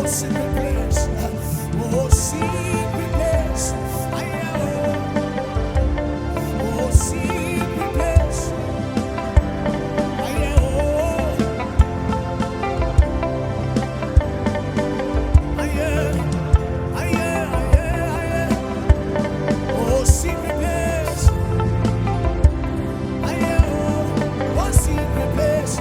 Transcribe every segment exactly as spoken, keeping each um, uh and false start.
secret place. Oh, secret place. Oh, secret place. Oh, secret place. Oh, secret place.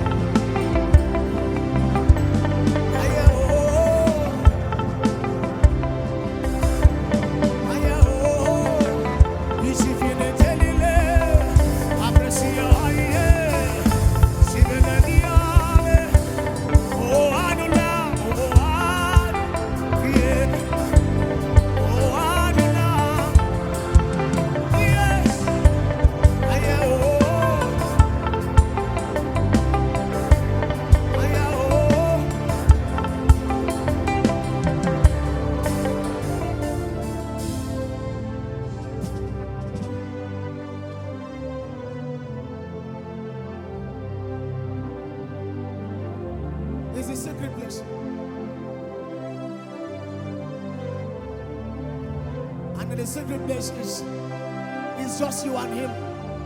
It's a secret place. And the secret place is, is just you and him.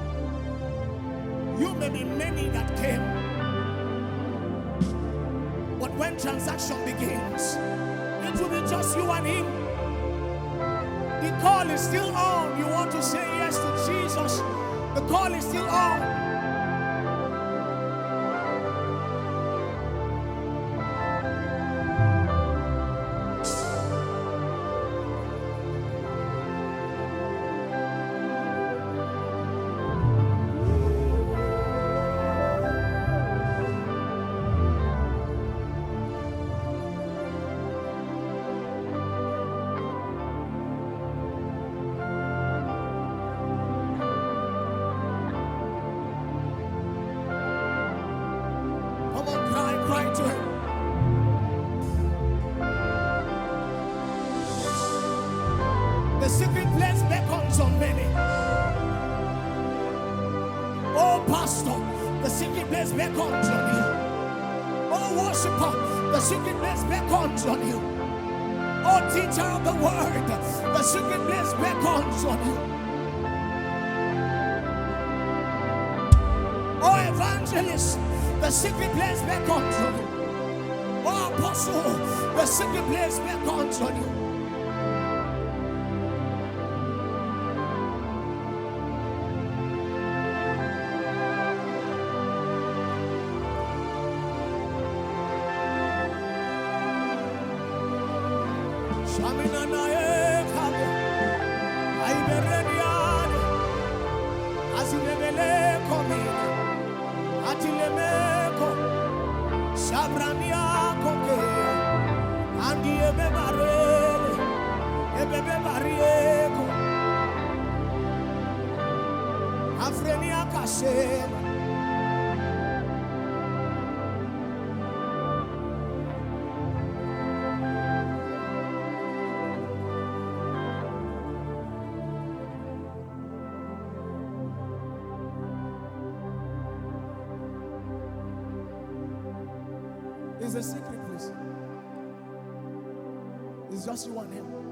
You may be many that came, but when transaction begins, it will be just you and him. The call is still on. You want to say yes to Jesus. The call is still on. Cry to him. The secret place beckons on many. Oh, pastor, the secret place beckons on you. Oh, worshiper, the secret place beckons on you. Oh, teacher of the word, the secret place beckons on you. Oh, evangelist, the secret place beckons on you. Oh, apostle, the secret place beckons on you. Shamina nae kabo, ai bereniane, azilebele komina, atilemeko, shabrania koke, andi ebe barele, ebe barieko, afrenia kasema. It's a secret place. It's just you and him.